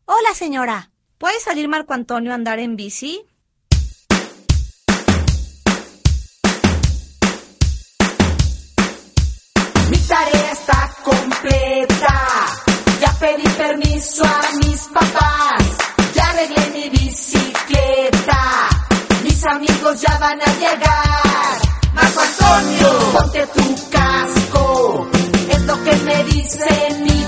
Hola, señora. ¿Puede salir Marco Antonio a andar en bici? Mi tarea está completa. Ya pedí permiso a mis papás. Ya arreglé mi bicicleta. Mis amigos ya van a llegar. Marco Antonio, ponte tu casco. Es lo que me dice mi